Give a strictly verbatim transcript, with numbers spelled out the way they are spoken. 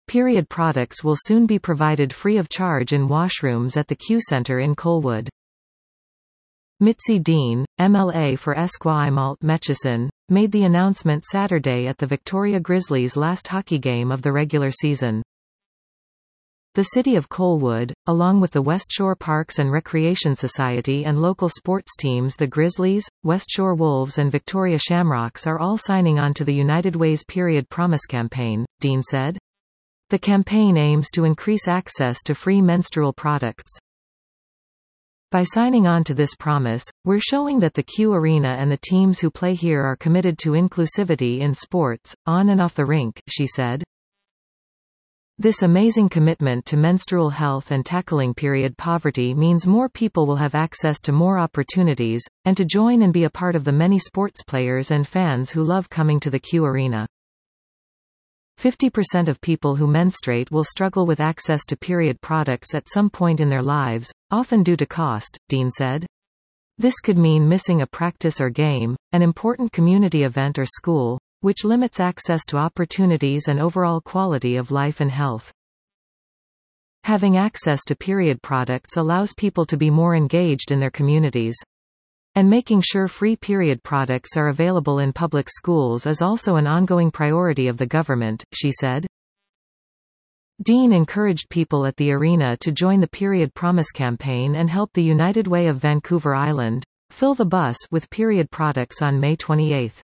Period products will soon be provided free of charge in washrooms at the Q Centre in Colwood. Mitzi Dean, M L A for Esquimalt Murchison, made the announcement Saturday at the Victoria Grizzlies' last hockey game of the regular season. The City of Colwood, along with the Westshore Parks and Recreation Society and local sports teams the Grizzlies, Westshore Wolves and Victoria Shamrocks are all signing on to the United Way's Period Promise campaign, Dean said. The campaign aims to increase access to free menstrual products. By signing on to this promise, we're showing that the Q Arena and the teams who play here are committed to inclusivity in sports, on and off the rink, she said. This amazing commitment to menstrual health and tackling period poverty means more people will have access to more opportunities, and to join and be a part of the many sports players and fans who love coming to the Q Arena. fifty percent of people who menstruate will struggle with access to period products at some point in their lives, often due to cost, Dean said. This could mean missing a practice or game, an important community event or school, which limits access to opportunities and overall quality of life and health. Having access to period products allows people to be more engaged in their communities. And making sure free period products are available in public schools is also an ongoing priority of the government, she said. Dean encouraged people at the arena to join the Period Promise campaign and help the United Way of Vancouver Island fill the bus with period products on May twenty-eighth.